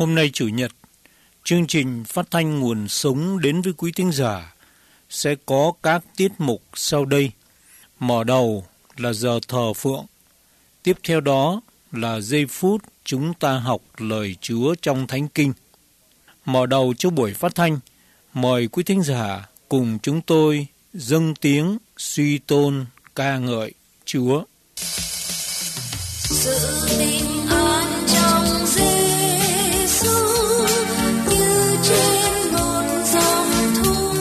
Hôm nay Chủ nhật, chương trình phát thanh nguồn sống đến với quý thính giả sẽ có các tiết mục sau đây. Mở đầu là giờ thờ phượng. Tiếp theo đó là giây phút chúng ta học lời Chúa trong Thánh Kinh. Mở đầu cho buổi phát thanh, mời quý thính giả cùng chúng tôi dâng tiếng suy tôn ca ngợi Chúa. Sự bình an trong Giê-xu như trên một dòng thu,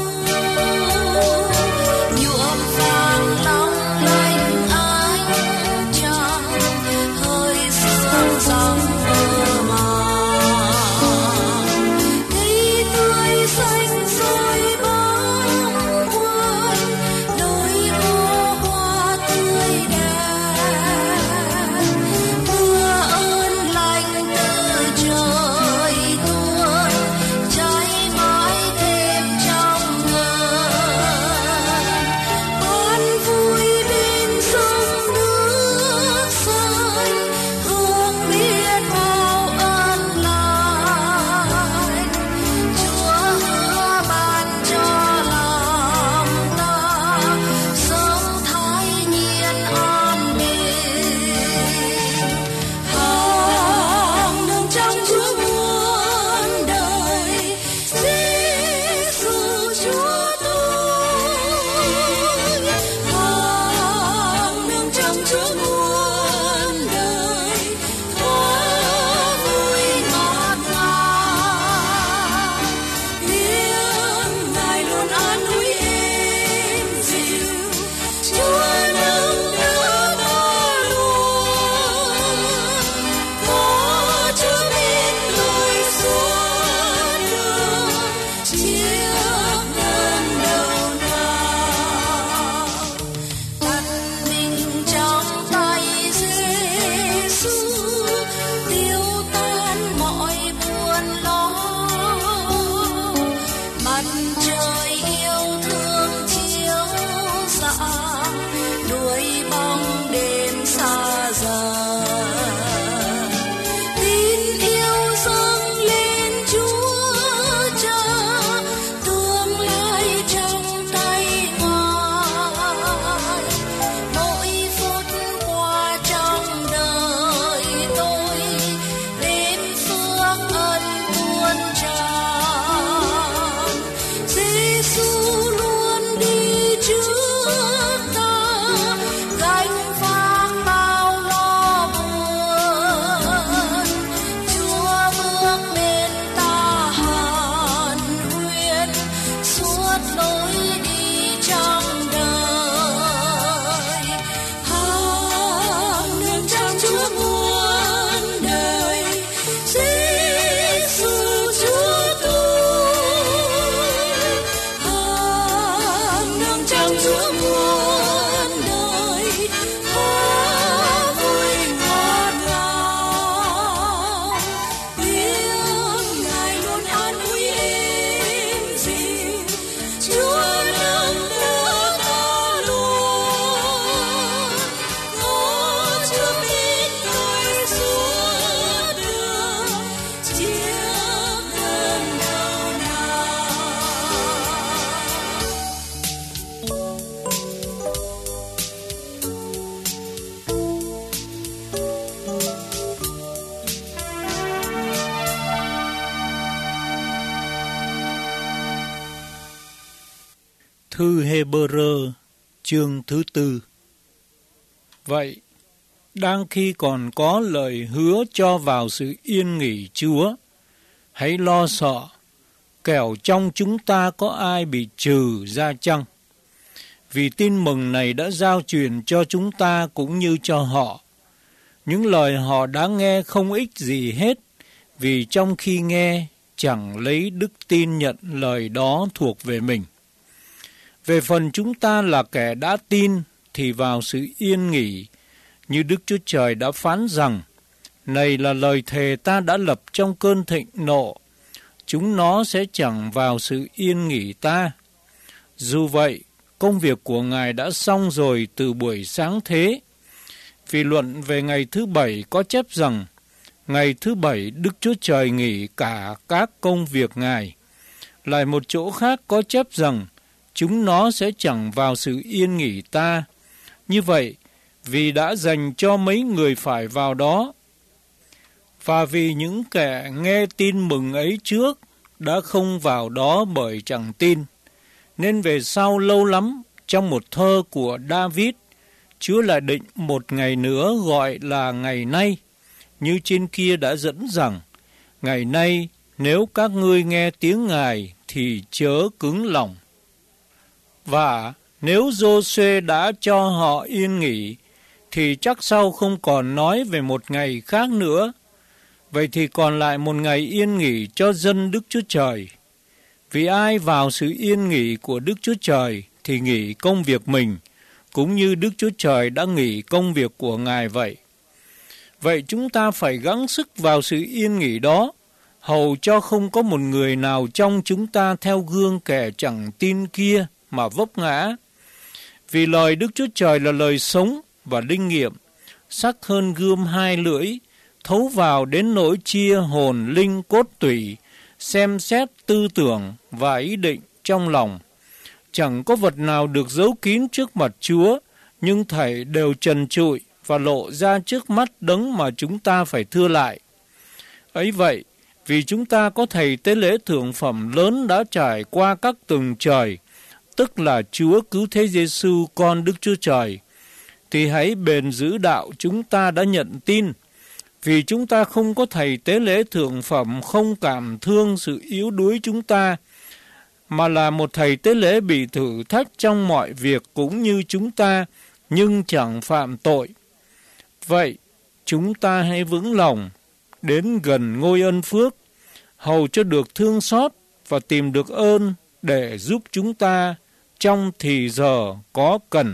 nhuộm vàng long lanh ánh trăng, hơi sương gió mơ màng, cây tươi xanh rồi bóng quên, đôi bó hoa tươi đẹp. Mưa ơn lành từ trời tuôn, cháy mãi thêm trong ngân. An vui bên sông nước xanh, hương biết bao ơn lành. Chúa hứa ban cho lòng ta sống thái nhiên an bình. Hằng nương trong Chúa muôn đời, Giê-xu Chúa tôi. Hằng nương trong Chúa muôn đời, thỏa vui ngọt ngào. Tiếng Ngài luôn an ủi êm dịu, Chúa nâng đỡ ta luôn. Có Chúa bên người suốt đường, chiếc ngân đầu nào. Đặt mình trong tay Giê-xu, tiêu tan mọi buồn lo. Mặt trời yêu thương chiếu rạng, đuổi bóng đêm xa dần. Tin yêu dâng lên Chúa Cha, tương lai trong tay Ngài. Mỗi phút qua trong đời tôi, đêm phước ân tuôn tràn. Giê-xu luôn đi trước ta, gánh vác bao lo buồn. Chúa bước bên ta hàn huyên, suốt lối đi trong đời. Hằng nương trong Chúa muôn đời, Giê-xu Chúa tôi. Hằng nương trong Chúa muôn đời, thỏa vui ngọt ngào. Tiếng Ngài luôn an ủi êm dịu, Chúa nâng đỡ ta luôn. Có Chúa bên người suốt đường, chiếc ngân đầu nào. Thư Hê-bơ-rơ chương thứ 4. Vậy, đang khi còn có lời hứa cho vào sự yên nghỉ Chúa, hãy lo sợ, kẻo trong chúng ta có ai bị trừ ra chăng? Vì tin mừng này đã giao truyền cho chúng ta cũng như cho họ. Những lời họ đã nghe không ích gì hết, vì trong khi nghe chẳng lấy đức tin nhận lời đó thuộc về mình. Về phần chúng ta là kẻ đã tin thì vào sự yên nghỉ, như Đức Chúa Trời đã phán rằng, này là lời thề ta đã lập trong cơn thịnh nộ, chúng nó sẽ chẳng vào sự yên nghỉ ta. Dù vậy, công việc của Ngài đã xong rồi từ buổi sáng thế. Vì luận về ngày thứ 7 có chép rằng, Ngày thứ bảy, Đức Chúa Trời nghỉ cả các công việc Ngài. Lại một chỗ khác có chép rằng, chúng nó sẽ chẳng vào sự yên nghỉ ta. Như vậy, vì đã dành cho mấy người phải vào đó, và vì những kẻ nghe tin mừng ấy trước đã không vào đó bởi chẳng tin, nên về sau lâu lắm, trong một thơ của David, Chúa lại định một ngày nữa gọi là ngày nay, như trên kia đã dẫn rằng, ngày nay nếu các ngươi nghe tiếng Ngài thì chớ cứng lòng. Và nếu Giô-suê đã cho họ yên nghỉ, thì chắc sau không còn nói về một ngày khác nữa. Vậy thì còn lại một ngày yên nghỉ cho dân Đức Chúa Trời. Vì ai vào sự yên nghỉ của Đức Chúa Trời thì nghỉ công việc mình, cũng như Đức Chúa Trời đã nghỉ công việc của Ngài vậy. Vậy chúng ta phải gắng sức vào sự yên nghỉ đó, hầu cho không có một người nào trong chúng ta theo gương kẻ chẳng tin kia mà vấp ngã. Vì lời Đức Chúa Trời là lời sống và linh nghiệm, sắc hơn gươm hai lưỡi, thấu vào đến nỗi chia hồn linh cốt tủy, xem xét tư tưởng và ý định trong lòng. Chẳng có vật nào được giấu kín trước mặt Chúa, nhưng thảy đều trần trụi và lộ ra trước mắt Đấng mà chúng ta phải thưa lại. Ấy vậy, vì chúng ta có thầy tế lễ thượng phẩm lớn đã trải qua các tầng trời, tức là Chúa Cứu Thế Giêsu con Đức Chúa Trời, thì hãy bền giữ đạo chúng ta đã nhận tin. Vì chúng ta không có thầy tế lễ thượng phẩm không cảm thương sự yếu đuối chúng ta, mà là một thầy tế lễ bị thử thách trong mọi việc cũng như chúng ta, nhưng chẳng phạm tội. Vậy, chúng ta hãy vững lòng, đến gần ngôi ân phước, hầu cho được thương xót và tìm được ơn để giúp chúng ta trong thì giờ có cần.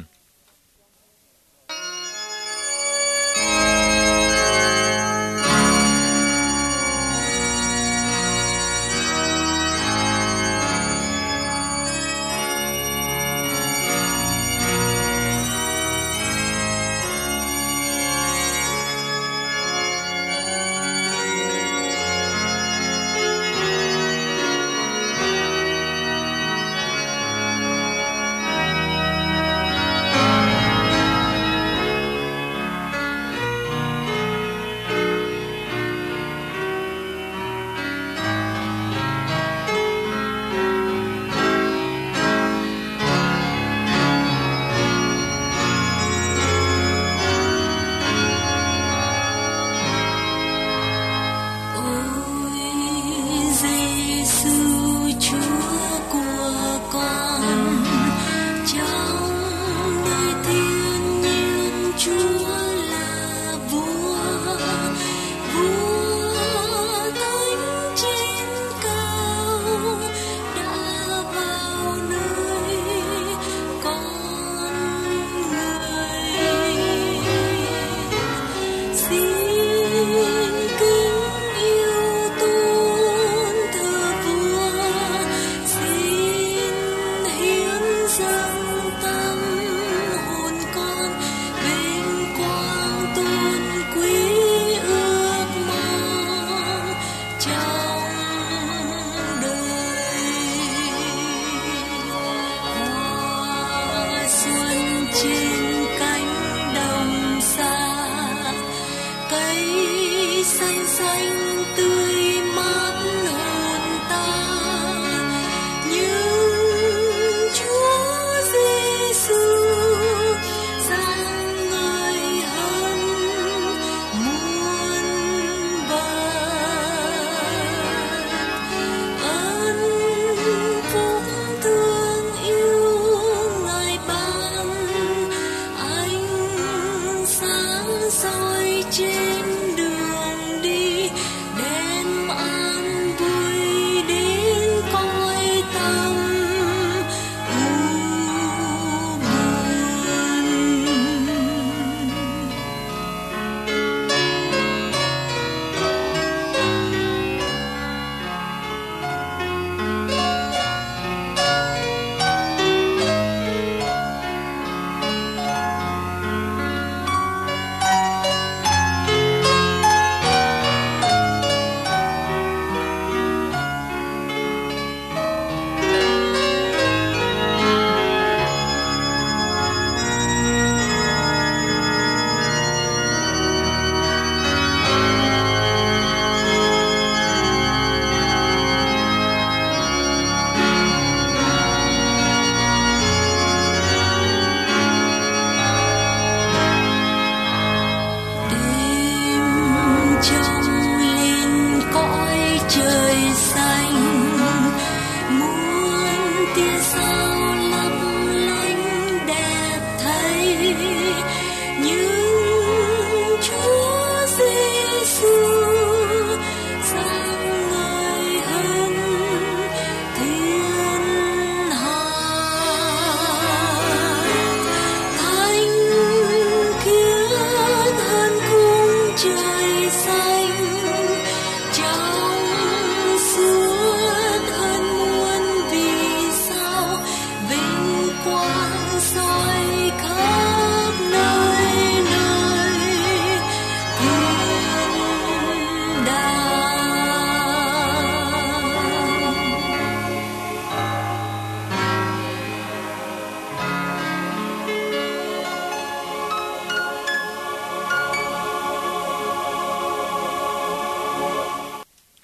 soi trên đường đi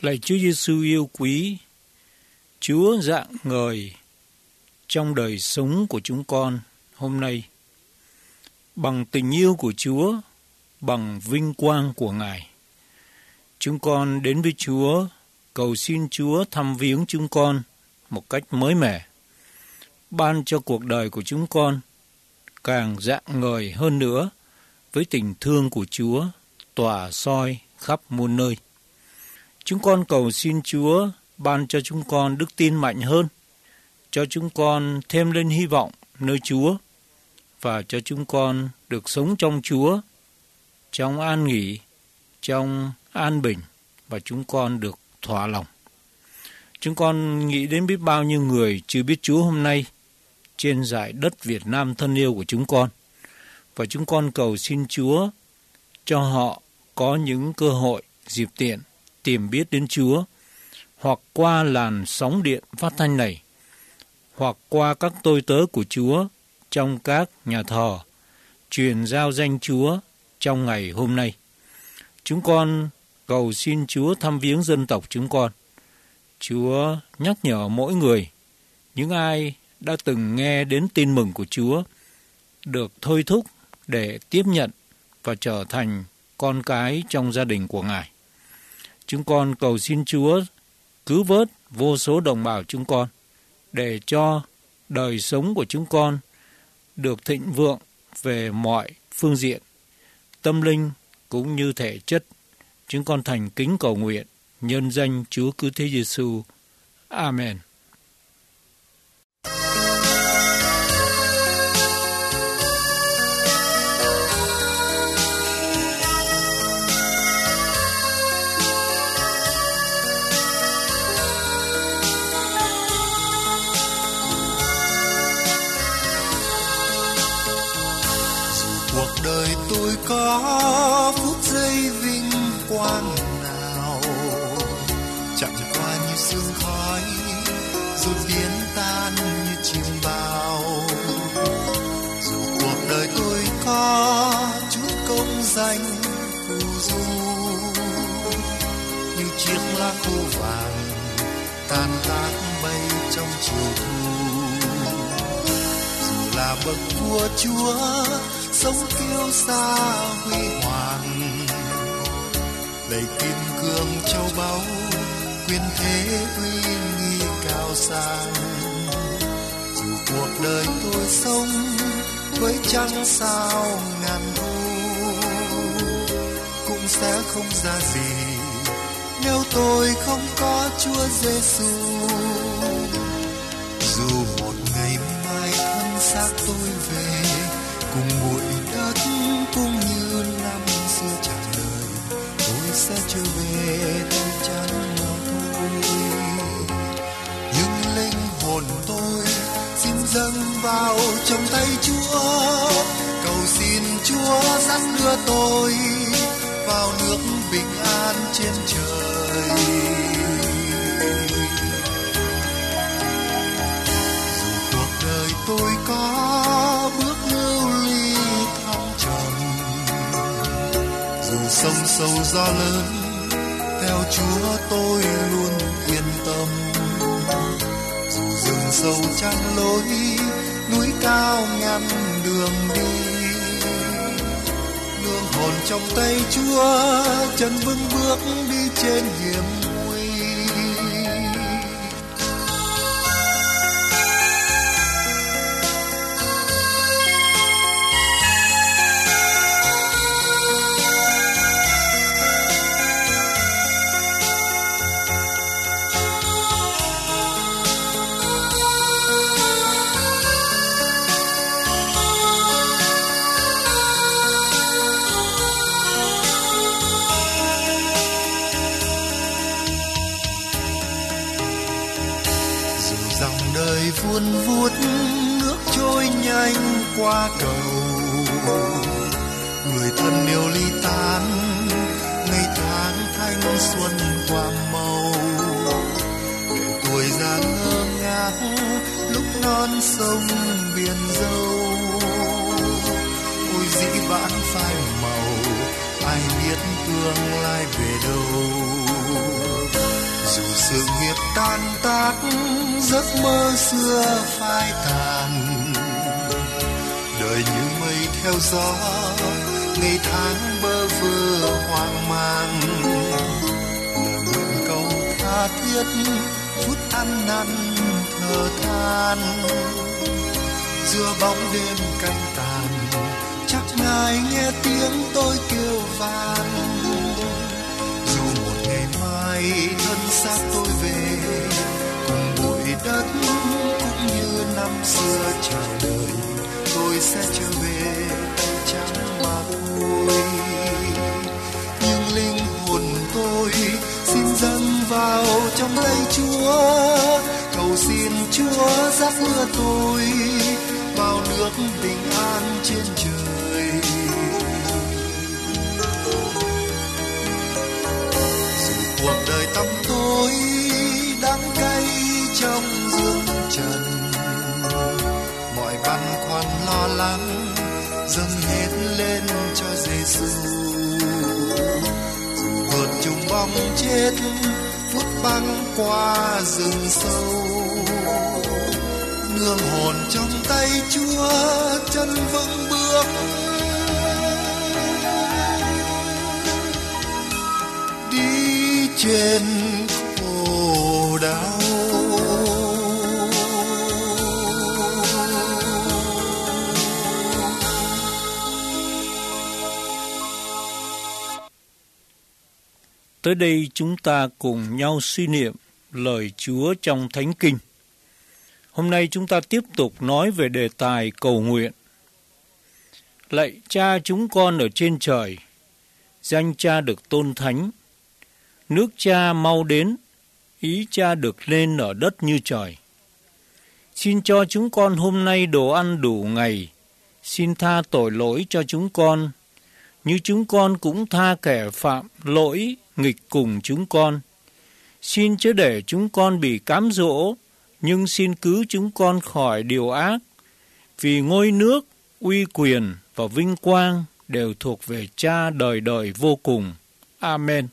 Lạy Chúa Giêsu yêu quý, Chúa rạng ngời trong đời sống của chúng con hôm nay. Bằng tình yêu của Chúa, bằng vinh quang của Ngài, chúng con đến với Chúa, cầu xin Chúa thăm viếng chúng con một cách mới mẻ, ban cho cuộc đời của chúng con càng rạng ngời hơn nữa với tình thương của Chúa tỏa soi khắp muôn nơi. Chúng con cầu xin Chúa ban cho chúng con đức tin mạnh hơn, cho chúng con thêm lên hy vọng nơi Chúa, và cho chúng con được sống trong Chúa, trong an nghỉ, trong an bình, và chúng con được thỏa lòng. Chúng con nghĩ đến biết bao nhiêu người chưa biết Chúa hôm nay trên dải đất Việt Nam thân yêu của chúng con, và chúng con cầu xin Chúa cho họ có những cơ hội, dịp tiện tìm biết đến Chúa, hoặc qua làn sóng điện phát thanh này, hoặc qua các tôi tớ của Chúa trong các nhà thờ, truyền giao danh Chúa trong ngày hôm nay. Chúng con cầu xin Chúa thăm viếng dân tộc chúng con. Chúa nhắc nhở mỗi người, những ai đã từng nghe đến tin mừng của Chúa, được thôi thúc để tiếp nhận và trở thành con cái trong gia đình của Ngài. Chúng con cầu xin Chúa cứu vớt vô số đồng bào chúng con, để cho đời sống của chúng con được thịnh vượng về mọi phương diện, tâm linh cũng như thể chất. Chúng con thành kính cầu nguyện nhân danh Chúa Cứu Thế Giêsu. Amen. Cuộc đời tôi có phút giây vinh quang nào, chẳng qua như sương khói rồi biến tan như chim bao. Dù cuộc đời tôi có chút công danh phù du, như chiếc lá khô vàng tàn tác bay trong chiều thu. Dù là bậc vua Chúa sống kiêu sa huy hoàng, đầy kim cương châu báu, quyền thế uy nghi cao sang. Dù cuộc đời tôi sống với trăng sao ngàn thu, cũng sẽ không ra gì nếu tôi không có Chúa Giêsu. Dù một ngày mai thân xác tôi về cùng bụi đất, cũng như năm xưa tràn đời, tôi sẽ trở về tay trắng thôi. Nhưng linh hồn tôi xin dâng vào trong tay Chúa, cầu xin Chúa dắt đưa tôi vào nước bình an trên trời. Dù cuộc đời tôi có bước lưu ly thăng trầm, dù sông sâu gió lớn, theo Chúa tôi luôn yên tâm. Dù rừng sâu chắn lối, núi cao ngăn đường đi, lương hồn trong tay Chúa, chân vững bước đi trên hiểm nguy. Vun vút nước trôi nhanh qua cầu, người thân yêu ly tán, ngày tháng thanh xuân qua màu. Để tuổi già ngơ ngác lúc non sông biển dâu, ôi dĩ vãng phai màu, ai biết tương lai về đâu. Dù sự nghiệp tan tác, giấc mơ xưa phai tàn, đời như mây theo gió, ngày tháng bơ vơ hoang mang. Lời nguyện câu tha thiết, phút ăn năn thở than. Giữa bóng đêm canh tàn, chắc Ngài nghe tiếng tôi kêu van. Dù một ngày mai thân xác tôi về, cùng bụi đất cũng như năm xưa chào đời, tôi sẽ trở về tay trắng mà thôi. Nhưng linh hồn tôi xin dâng vào trong tay Chúa, cầu xin Chúa dắt đưa tôi vào nước bình an trên trời. Dù cuộc đời tăm tối đắng cay trong dương trần, mọi băn khoăn lo lắng dâng hết lên cho Giêsu. Dù vượt trùng bóng chết, phút băng qua rừng sâu, nương hồn trong tay Chúa, chân vững bước đi trên khổ đau. Tới đây chúng ta cùng nhau suy niệm lời Chúa trong Thánh Kinh. Hôm nay chúng ta tiếp tục nói về đề tài cầu nguyện. Lạy Cha chúng con ở trên trời, danh Cha được tôn thánh. Nước Cha mau đến, ý Cha được lên ở đất như trời. Xin cho chúng con hôm nay đồ ăn đủ ngày. Xin tha tội lỗi cho chúng con, như chúng con cũng tha kẻ phạm lỗi nghịch cùng chúng con. Xin chớ để chúng con bị cám dỗ, nhưng xin cứu chúng con khỏi điều ác. Vì ngôi nước, uy quyền và vinh quang đều thuộc về Cha đời đời vô cùng. Amen.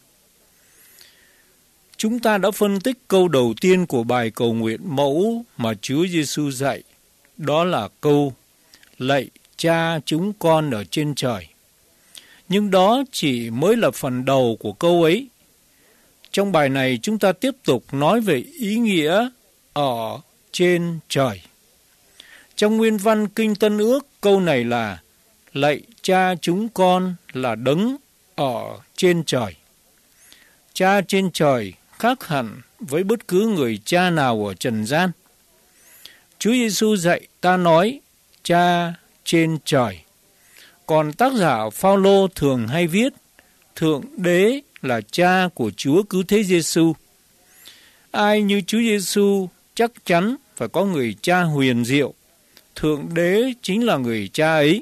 Chúng ta đã phân tích câu đầu tiên của bài cầu nguyện mẫu mà Chúa Giêsu dạy. Đó là câu lạy Cha chúng con ở trên trời. Nhưng đó chỉ mới là phần đầu của câu ấy. Trong bài này chúng ta tiếp tục nói về ý nghĩa ở trên trời. Trong nguyên văn Kinh Tân Ước, câu này là lạy Cha chúng con là đấng ở trên trời. Cha trên trời khác hẳn với bất cứ người cha nào ở trần gian. Chúa Giêsu dạy ta nói Cha trên trời. Còn tác giả Phao-lô thường hay viết Thượng Đế là Cha của Chúa Cứu Thế Giêsu. Ai như Chúa Giêsu chắc chắn phải có người Cha huyền diệu. Thượng Đế chính là người Cha ấy.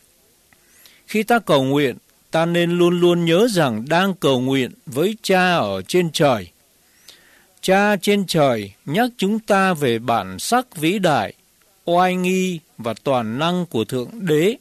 Khi ta cầu nguyện, ta nên luôn luôn nhớ rằng đang cầu nguyện với Cha ở trên trời. Cha trên trời nhắc chúng ta về bản sắc vĩ đại, oai nghi và toàn năng của Thượng Đế.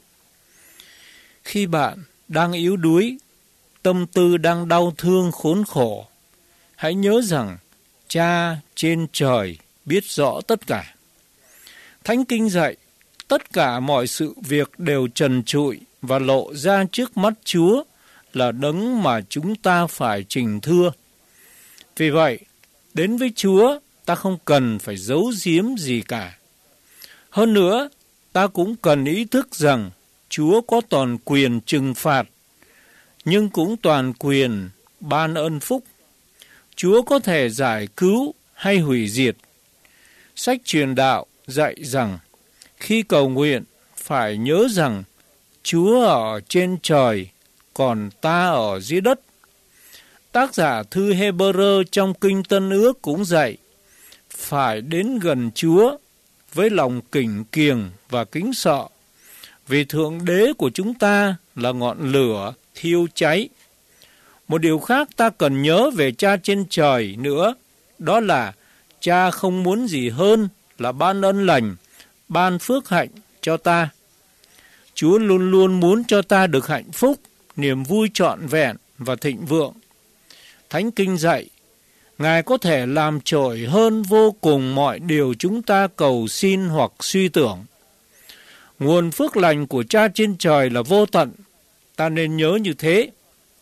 Khi bạn đang yếu đuối, tâm tư đang đau thương khốn khổ, hãy nhớ rằng Cha trên trời biết rõ tất cả. Thánh Kinh dạy, tất cả mọi sự việc đều trần trụi và lộ ra trước mắt Chúa là đấng mà chúng ta phải trình thưa. Vì vậy, đến với Chúa, ta không cần phải giấu giếm gì cả. Hơn nữa, ta cũng cần ý thức rằng Chúa có toàn quyền trừng phạt, nhưng cũng toàn quyền ban ơn phúc. Chúa có thể giải cứu hay hủy diệt. Sách Truyền Đạo dạy rằng, khi cầu nguyện, phải nhớ rằng Chúa ở trên trời, còn ta ở dưới đất. Tác giả thư Hê-bơ-rơ trong Kinh Tân Ước cũng dạy, phải đến gần Chúa với lòng kính kiềng và kính sợ, vì Thượng Đế của chúng ta là ngọn lửa thiêu cháy. Một điều khác ta cần nhớ về Cha trên trời nữa, đó là Cha không muốn gì hơn là ban ân lành, ban phước hạnh cho ta. Chúa luôn luôn muốn cho ta được hạnh phúc, niềm vui trọn vẹn và thịnh vượng. Thánh Kinh dạy, Ngài có thể làm trội hơn vô cùng mọi điều chúng ta cầu xin hoặc suy tưởng. Nguồn phước lành của Cha trên trời là vô tận, ta nên nhớ như thế.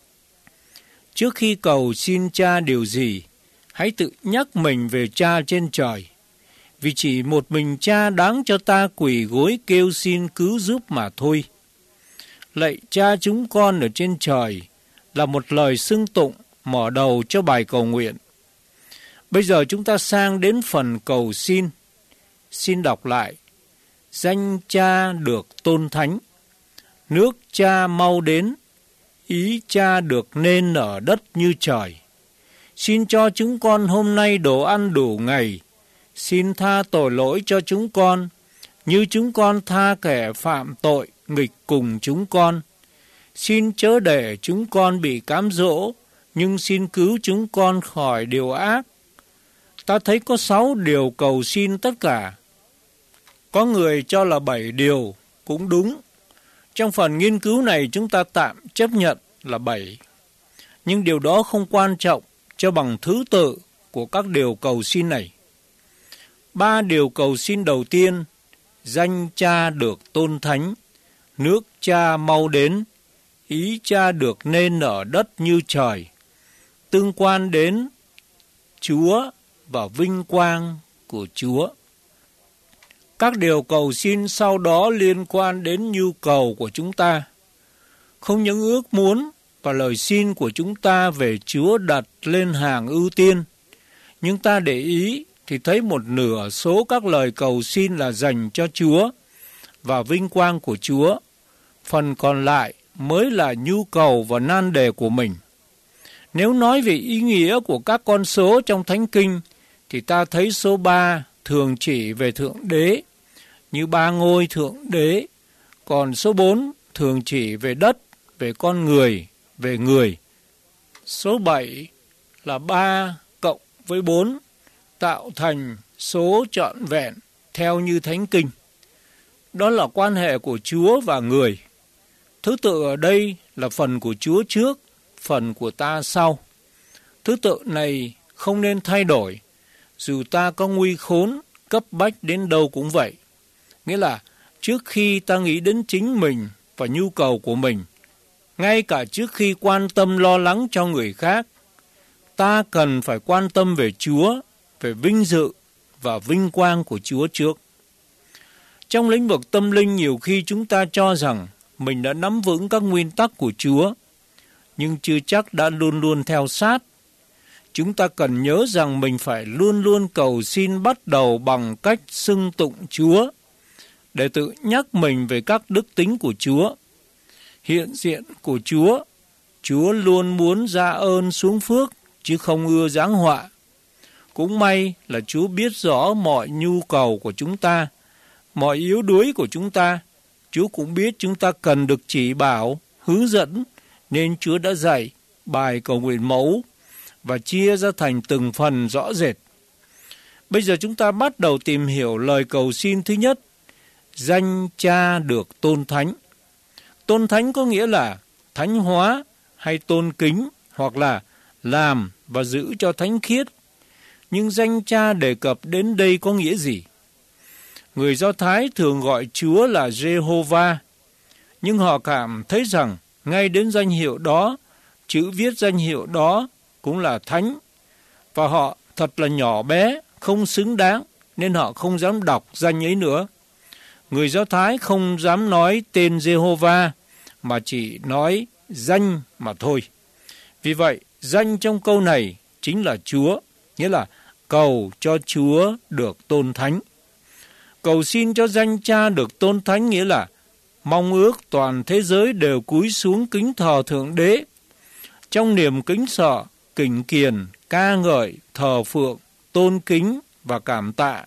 Trước khi cầu xin Cha điều gì, hãy tự nhắc mình về Cha trên trời, vì chỉ một mình Cha đáng cho ta quỳ gối kêu xin cứu giúp mà thôi. Lạy Cha chúng con ở trên trời là một lời xưng tụng mở đầu cho bài cầu nguyện. Bây giờ chúng ta sang đến phần cầu xin. Xin đọc lại. Danh Cha được tôn thánh, nước Cha mau đến, ý Cha được nên ở đất như trời. Xin cho chúng con hôm nay đồ ăn đủ ngày, xin tha tội lỗi cho chúng con, như chúng con tha kẻ phạm tội nghịch cùng chúng con. Xin chớ để chúng con bị cám dỗ, nhưng xin cứu chúng con khỏi điều ác. Ta thấy có 6 điều cầu xin tất cả. Có người cho là 7 điều, cũng đúng. Trong phần nghiên cứu này chúng ta tạm chấp nhận là 7. Nhưng điều đó không quan trọng cho bằng thứ tự của các điều cầu xin này. 3 điều cầu xin đầu tiên, danh Cha được tôn thánh, nước Cha mau đến, ý Cha được nên ở đất như trời, tương quan đến Chúa và vinh quang của Chúa. Các điều cầu xin sau đó liên quan đến nhu cầu của chúng ta. Không những ước muốn và lời xin của chúng ta về Chúa đặt lên hàng ưu tiên, nhưng ta để ý thì thấy một nửa số các lời cầu xin là dành cho Chúa và vinh quang của Chúa. Phần còn lại mới là nhu cầu và nan đề của mình. Nếu nói về ý nghĩa của các con số trong Thánh Kinh, thì ta thấy số 3 thường chỉ về Thượng Đế, như 3 ngôi Thượng Đế, còn số 4 thường chỉ về đất, về con người, về người. Số 7 là 3 cộng với 4, tạo thành số trọn vẹn theo như Thánh Kinh. Đó là quan hệ của Chúa và người. Thứ tự ở đây là phần của Chúa trước, phần của ta sau. Thứ tự này không nên thay đổi, dù ta có nguy khốn, cấp bách đến đâu cũng vậy. Nghĩa là trước khi ta nghĩ đến chính mình và nhu cầu của mình, ngay cả trước khi quan tâm lo lắng cho người khác, ta cần phải quan tâm về Chúa, về vinh dự và vinh quang của Chúa trước. Trong lĩnh vực tâm linh, nhiều khi chúng ta cho rằng mình đã nắm vững các nguyên tắc của Chúa, nhưng chưa chắc đã luôn luôn theo sát. Chúng ta cần nhớ rằng mình phải luôn luôn cầu xin bắt đầu bằng cách xưng tụng Chúa, để tự nhắc mình về các đức tính của Chúa, hiện diện của Chúa. Chúa luôn muốn ra ơn xuống phước, chứ không ưa giáng họa. Cũng may là Chúa biết rõ mọi nhu cầu của chúng ta, mọi yếu đuối của chúng ta. Chúa cũng biết chúng ta cần được chỉ bảo, hướng dẫn, nên Chúa đã dạy bài cầu nguyện mẫu và chia ra thành từng phần rõ rệt. Bây giờ chúng ta bắt đầu tìm hiểu lời cầu xin thứ nhất, danh Cha được tôn thánh. Tôn thánh có nghĩa là thánh hóa hay tôn kính, hoặc là làm và giữ cho thánh khiết. Nhưng danh Cha đề cập đến đây có nghĩa gì? Người Do Thái thường gọi Chúa là Jehovah, nhưng họ cảm thấy rằng ngay đến danh hiệu đó, chữ viết danh hiệu đó cũng là thánh, và họ thật là nhỏ bé, không xứng đáng, nên họ không dám đọc danh ấy nữa. Người Do Thái không dám nói tên Jehovah, mà chỉ nói danh mà thôi. Vì vậy, danh trong câu này chính là Chúa, nghĩa là cầu cho Chúa được tôn thánh. Cầu xin cho danh Cha được tôn thánh nghĩa là mong ước toàn thế giới đều cúi xuống kính thờ Thượng Đế, trong niềm kính sợ, kính kiền, ca ngợi, thờ phượng, tôn kính và cảm tạ.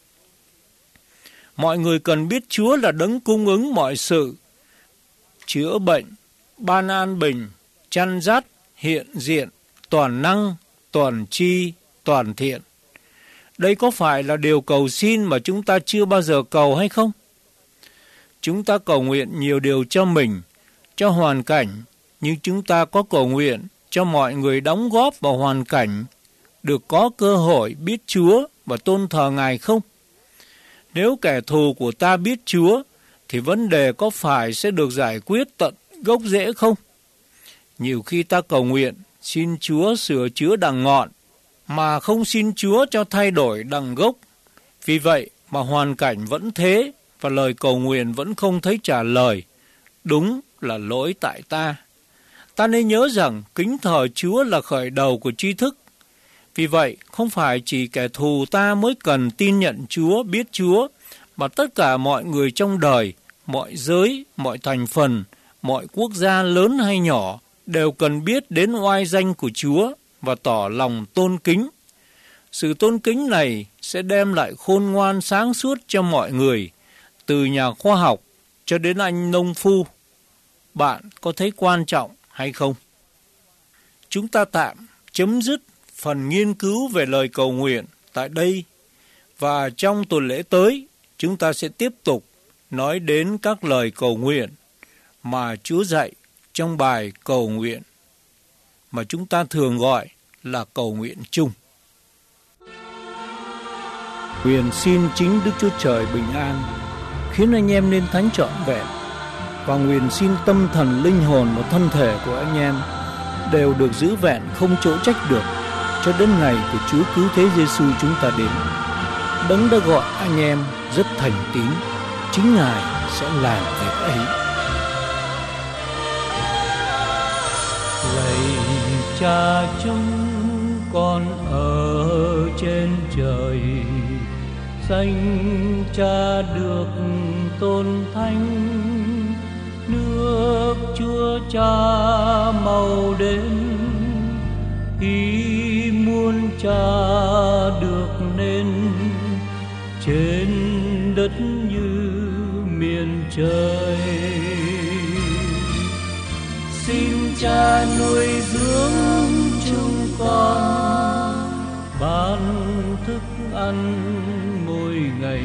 Mọi người cần biết Chúa là đấng cung ứng mọi sự, chữa bệnh, ban an bình, chăn dắt, hiện diện, toàn năng, toàn tri, toàn thiện. Đây có phải là điều cầu xin mà chúng ta chưa bao giờ cầu hay không? Chúng ta cầu nguyện nhiều điều cho mình, cho hoàn cảnh, nhưng chúng ta có cầu nguyện cho mọi người đóng góp vào hoàn cảnh được có cơ hội biết Chúa và tôn thờ Ngài không? Nếu kẻ thù của ta biết Chúa, thì vấn đề có phải sẽ được giải quyết tận gốc rễ không? Nhiều khi ta cầu nguyện, xin Chúa sửa chữa đằng ngọn, mà không xin Chúa cho thay đổi đằng gốc. Vì vậy mà hoàn cảnh vẫn thế, và lời cầu nguyện vẫn không thấy trả lời. Đúng là lỗi tại ta. Ta nên nhớ rằng kính thờ Chúa là khởi đầu của tri thức. Vì vậy, không phải chỉ kẻ thù ta mới cần tin nhận Chúa, biết Chúa, mà tất cả mọi người trong đời, mọi giới, mọi thành phần, mọi quốc gia lớn hay nhỏ đều cần biết đến oai danh của Chúa và tỏ lòng tôn kính. Sự tôn kính này sẽ đem lại khôn ngoan sáng suốt cho mọi người, từ nhà khoa học cho đến anh nông phu. Bạn có thấy quan trọng hay không? Chúng ta tạm chấm dứt phần nghiên cứu về lời cầu nguyện tại đây, và trong tuần lễ tới chúng ta sẽ tiếp tục nói đến các lời cầu nguyện mà Chúa dạy trong bài cầu nguyện mà chúng ta thường gọi là cầu nguyện chung. Nguyện xin chính Đức Chúa Trời bình an, khiến anh em nên thánh trọn vẹn, và nguyện xin tâm thần, linh hồn và thân thể của anh em đều được giữ vẹn không chỗ trách được, cho đến ngày của Chúa Cứu Thế Giêsu chúng ta đến. Đấng đã gọi anh em rất thành tín, chính Ngài sẽ làm việc ấy. Lạy Cha chúng con ở trên trời, danh Cha được tôn thánh, nước Chúa Cha mau đến, ý muốn Cha được nên trên đất như miền trời. Xin Cha nuôi dưỡng chúng con, ban thức ăn mỗi ngày,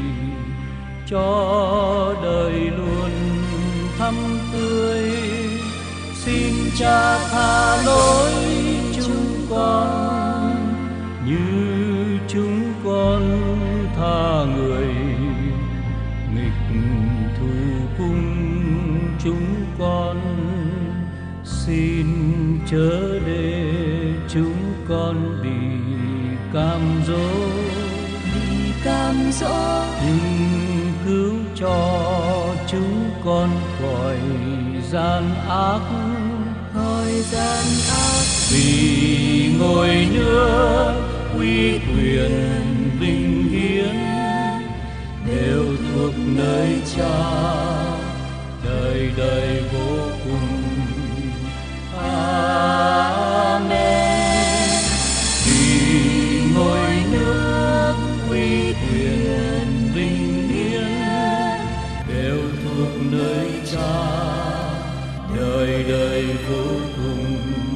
cho đời luôn thắm tươi. Xin Cha tha lỗi chúng con, như chúng con tha người nghịch thù cùng chúng con. Xin chớ để chúng con bị cám dỗ, nhưng cứu cho chúng con khỏi gian ác. Vì ngôi nước uy quyền vinh hiển đều thuộc nơi Cha, đời đời vô cùng. Amen. Vì ngôi nước uy quyền vinh hiển đều thuộc nơi Cha, đời đời vô cùng.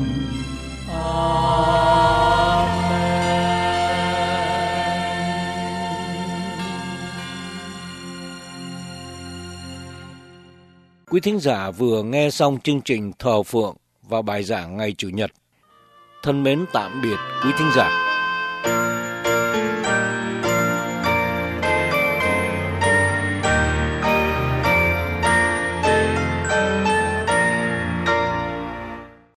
Quý thính giả vừa nghe xong chương trình thờ phượng và bài giảng ngày Chủ nhật. Thân mến tạm biệt quý thính giả.